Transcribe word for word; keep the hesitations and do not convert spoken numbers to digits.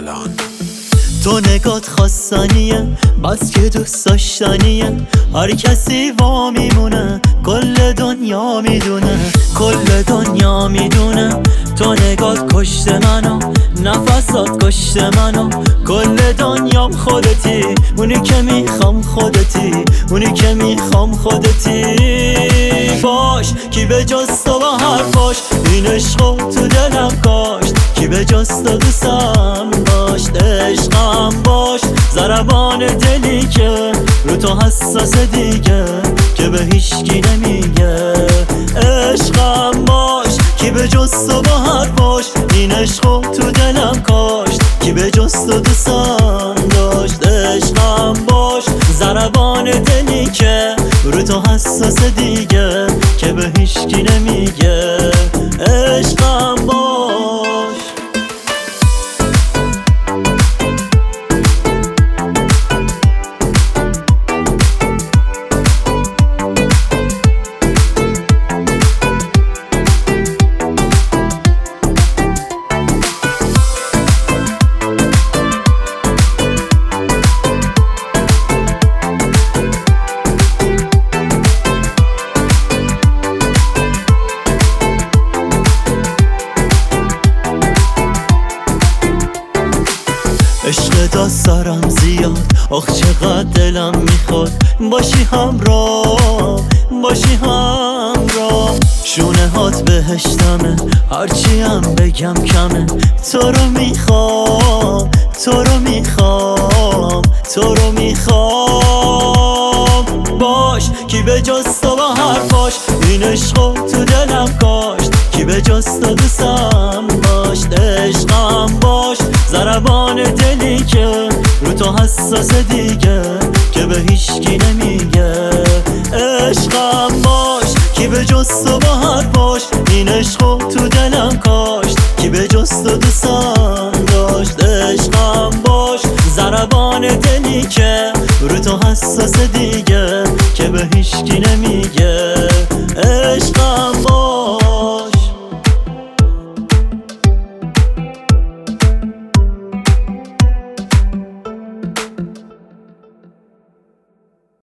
الان. تو نگات خواستنیه بس که دوست داشتنیه، هر کسی وا میمونه کل دنیا میدونه، کل دنیا میدونه. تو نگات کشت منو، نفسات کشت منو، کل دنیام خودتی، اونی که میخوام خودتی، اونی که میخوام خودتی. باش کی به جز تو با حرفاش این عشقو تو دلم کاشت، کی به جز تو دوستم داشت. عشقم باش ضربان دلی که رو تو حساس دیگه، که به هیچکی نمیگه. عشقم باش کی به جز تو با حرفاش این عشقو تو دلم کاشت، کی به جز تو دوستم داشت. عشقم باش ضربان دلی که رو تو حساس دیگه، که به هیچکی نمیگه. عشقم باش. عشق دست دارم زیاد، آخ چقدر دلم میخواد باشی همراه، باشی همراه. شونه هات بهشتمه هرچی هم بگم کمه، تو رو میخوام، تو رو میخوام، تو رو میخوام. باش کی به جز تو با حرفاش این عشقو تو دلم کاشت، کی به جز تو دوستم داشت. عشقم باش ضربان دلی که رو تو حساس دیگه، که به هیچکی نمیگه. عشقم باش کی به جز تو با حرفاش این عشقو تو دلم کاشت، کی به جز تو دوستم داشت. عشقم باش ضربان دلی که رو تو حساس دیگه، که به هیچکی نمیگه.